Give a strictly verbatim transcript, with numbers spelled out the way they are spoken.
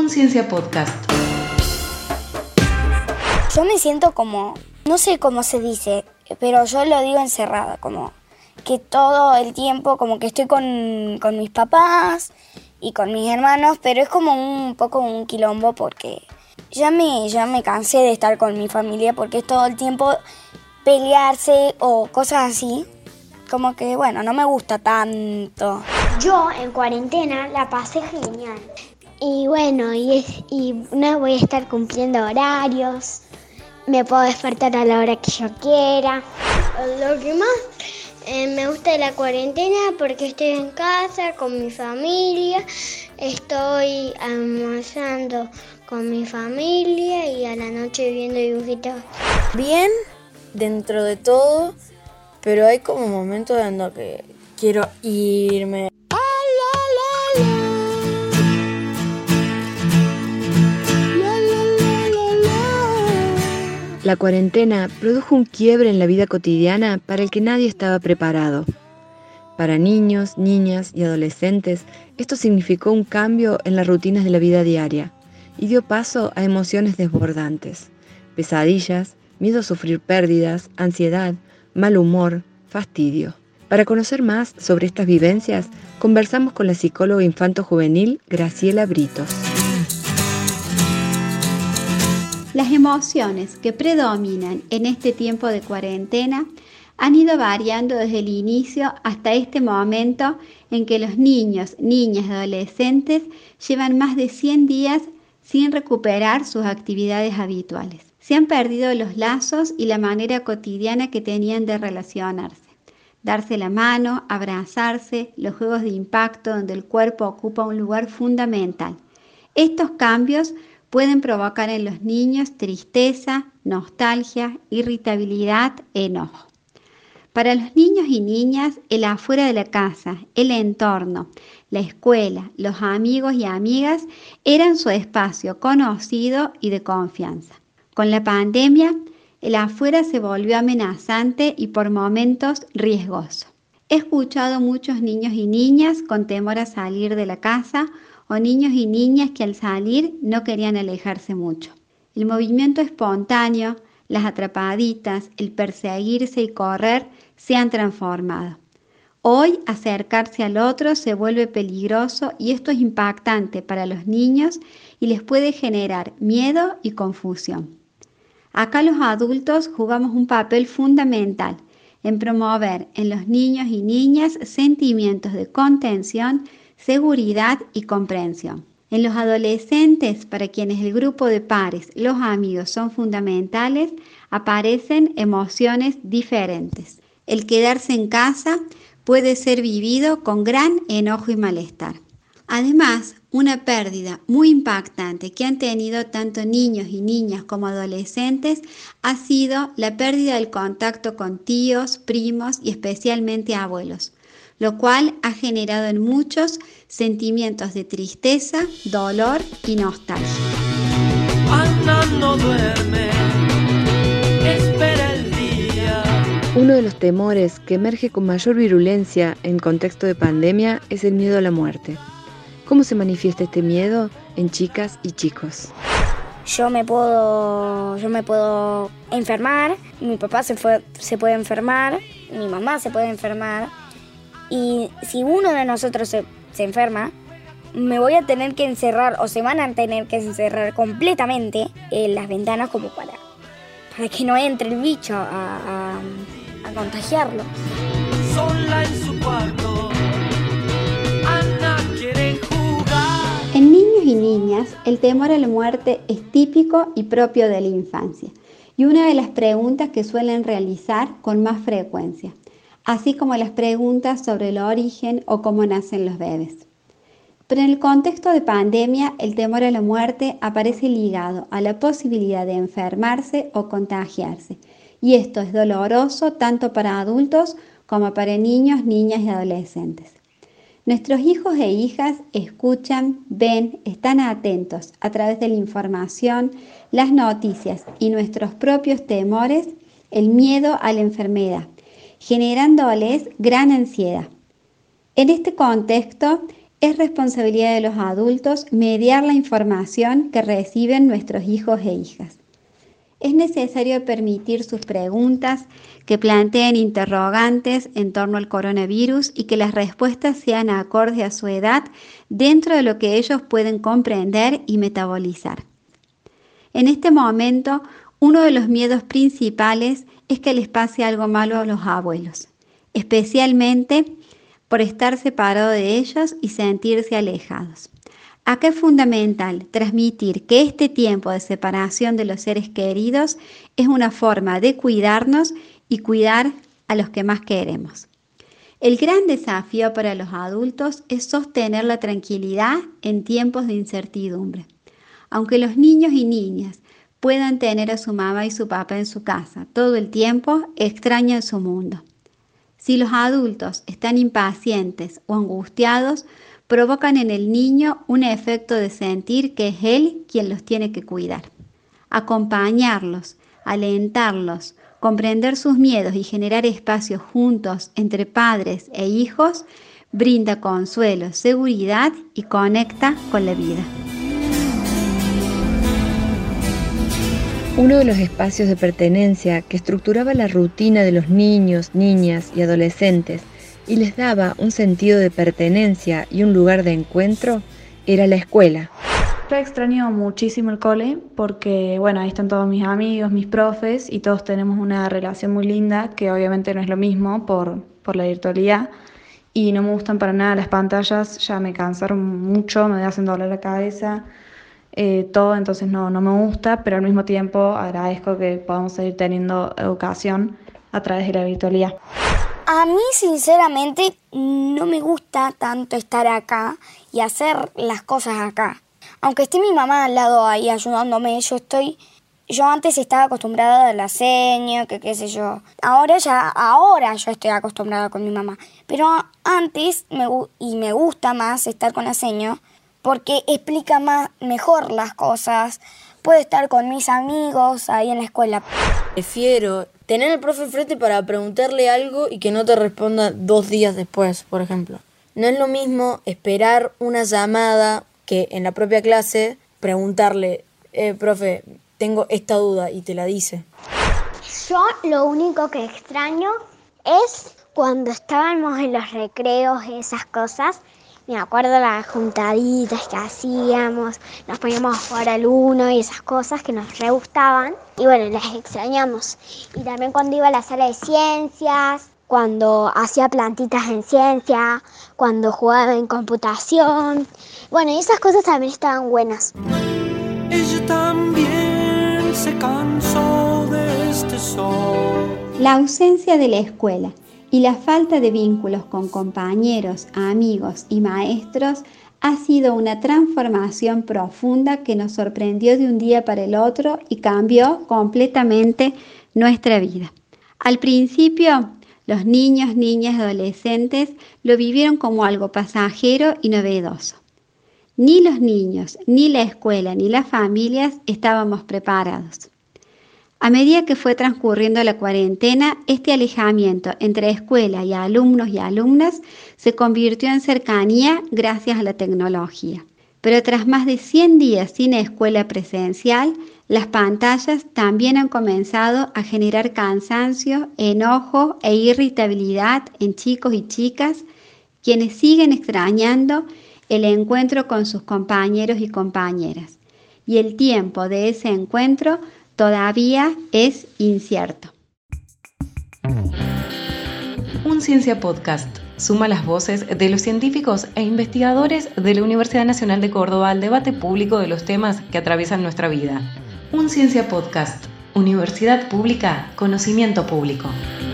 Conciencia Podcast. Yo me siento como, no sé cómo se dice, pero yo lo digo encerrada, como que todo el tiempo como que estoy con, con mis papás y con mis hermanos, pero es como un poco un quilombo porque ya me, ya me cansé de estar con mi familia porque es todo el tiempo pelearse o cosas así. Como que, bueno, no me gusta tanto. Yo en cuarentena la pasé genial. Y bueno, y, es, y no voy a estar cumpliendo horarios. Me puedo despertar a la hora que yo quiera. Lo que más eh, me gusta de la cuarentena porque estoy en casa con mi familia. Estoy almorzando con mi familia y a la noche viendo dibujitos. Bien, dentro de todo, pero hay como momentos en los que quiero irme. La cuarentena produjo un quiebre en la vida cotidiana para el que nadie estaba preparado. Para niños, niñas y adolescentes, esto significó un cambio en las rutinas de la vida diaria y dio paso a emociones desbordantes, pesadillas, miedo a sufrir pérdidas, ansiedad, mal humor, fastidio. Para conocer más sobre estas vivencias, conversamos con la psicóloga infanto-juvenil Graciela Britos. Las emociones que predominan en este tiempo de cuarentena han ido variando desde el inicio hasta este momento en que los niños, niñas y adolescentes llevan más de cien días sin recuperar sus actividades habituales. Se han perdido los lazos y la manera cotidiana que tenían de relacionarse. Darse la mano, abrazarse, los juegos de impacto donde el cuerpo ocupa un lugar fundamental. Estos cambios pueden provocar en los niños tristeza, nostalgia, irritabilidad, enojo. Para los niños y niñas, el afuera de la casa, el entorno, la escuela, los amigos y amigas eran su espacio conocido y de confianza. Con la pandemia, el afuera se volvió amenazante y por momentos riesgoso. He escuchado muchos niños y niñas con temor a salir de la casa o niños y niñas que al salir no querían alejarse mucho. El movimiento espontáneo, las atrapaditas, el perseguirse y correr se han transformado. Hoy acercarse al otro se vuelve peligroso y esto es impactante para los niños y les puede generar miedo y confusión. Acá los adultos jugamos un papel fundamental en promover en los niños y niñas sentimientos de contención, seguridad y comprensión. En los adolescentes, para quienes el grupo de pares, los amigos son fundamentales, aparecen emociones diferentes. El quedarse en casa puede ser vivido con gran enojo y malestar. Además, una pérdida muy impactante que han tenido tanto niños y niñas como adolescentes ha sido la pérdida del contacto con tíos, primos y especialmente abuelos, lo cual ha generado en muchos sentimientos de tristeza, dolor y nostalgia. Ana no duerme, espera el día. Uno de los temores que emerge con mayor virulencia en contexto de pandemia es el miedo a la muerte. ¿Cómo se manifiesta este miedo en chicas y chicos? Yo me puedo, yo me puedo enfermar, mi papá se, fue, se puede enfermar, mi mamá se puede enfermar. Y si uno de nosotros se, se enferma, me voy a tener que encerrar o se van a tener que encerrar completamente en las ventanas como para, para que no entre el bicho a, a, a contagiarlo. Sola en su cuarto, Ana quiere jugar. En niños y niñas, el temor a la muerte es típico y propio de la infancia y una de las preguntas que suelen realizar con más frecuencia, así como las preguntas sobre el origen o cómo nacen los bebés. Pero en el contexto de pandemia, el temor a la muerte aparece ligado a la posibilidad de enfermarse o contagiarse, y esto es doloroso tanto para adultos como para niños, niñas y adolescentes. Nuestros hijos e hijas escuchan, ven, están atentos a través de la información, las noticias y nuestros propios temores, el miedo a la enfermedad, generándoles gran ansiedad. En este contexto, Es responsabilidad de los adultos mediar la información que reciben nuestros hijos e hijas. Es necesario permitir sus preguntas, que planteen interrogantes en torno al coronavirus y que las respuestas sean acordes a su edad dentro de lo que ellos pueden comprender y metabolizar. En este momento, uno de los miedos principales es que les pase algo malo a los abuelos, especialmente por estar separado de ellos y sentirse alejados. Acá es fundamental transmitir que este tiempo de separación de los seres queridos es una forma de cuidarnos y cuidar a los que más queremos. El gran desafío para los adultos es sostener la tranquilidad en tiempos de incertidumbre. Aunque los niños y niñas puedan tener a su mamá y su papá en su casa todo el tiempo, extrañan su mundo. Si los adultos están impacientes o angustiados, provocan en el niño un efecto de sentir que es él quien los tiene que cuidar. Acompañarlos, alentarlos, comprender sus miedos y generar espacios juntos entre padres e hijos brinda consuelo, seguridad y conecta con la vida. Uno de los espacios de pertenencia que estructuraba la rutina de los niños, niñas y adolescentes y les daba un sentido de pertenencia y un lugar de encuentro era la escuela. Yo extraño muchísimo el cole porque, bueno, ahí están todos mis amigos, mis profes y todos tenemos una relación muy linda que obviamente no es lo mismo por, por la virtualidad y no me gustan para nada las pantallas, ya me cansaron mucho, me hacen doler la cabeza. Eh, todo, entonces no, no me gusta, pero al mismo tiempo agradezco que podamos seguir teniendo educación a través de la virtualidad. A mí, sinceramente, no me gusta tanto estar acá y hacer las cosas acá. Aunque esté mi mamá al lado ahí ayudándome, yo estoy... Yo antes estaba acostumbrada a la seña, que qué sé yo. Ahora ya, ahora yo estoy acostumbrada con mi mamá. Pero antes, me, y me gusta más estar con la seña, porque explica más, mejor las cosas. Puedo estar con mis amigos ahí en la escuela. Prefiero tener al profe enfrente para preguntarle algo y que no te responda dos días después, por ejemplo. No es lo mismo esperar una llamada que en la propia clase preguntarle, eh, profe, tengo esta duda y te la dice. Yo lo único que extraño es cuando estábamos en los recreos y esas cosas. Me acuerdo las juntaditas que hacíamos, nos poníamos a jugar al uno y esas cosas que nos re gustaban. Y bueno, las extrañamos. Y también cuando iba a la sala de ciencias, cuando hacía plantitas en ciencia, cuando jugaba en computación. Bueno, y esas cosas también estaban buenas. Ella también se cansó de este sol. La ausencia de la escuela y la falta de vínculos con compañeros, amigos y maestros ha sido una transformación profunda que nos sorprendió de un día para el otro y cambió completamente nuestra vida. Al principio, los niños, niñas y adolescentes lo vivieron como algo pasajero y novedoso. Ni los niños, ni la escuela, ni las familias estábamos preparados. A medida que fue transcurriendo la cuarentena, este alejamiento entre escuela y alumnos y alumnas se convirtió en cercanía gracias a la tecnología. Pero tras más de cien días sin escuela presencial, las pantallas también han comenzado a generar cansancio, enojo e irritabilidad en chicos y chicas, quienes siguen extrañando el encuentro con sus compañeros y compañeras. Y el tiempo de ese encuentro todavía es incierto. Un Ciencia Podcast suma las voces de los científicos e investigadores de la Universidad Nacional de Córdoba al debate público de los temas que atraviesan nuestra vida. Un Ciencia Podcast, Universidad Pública, Conocimiento Público.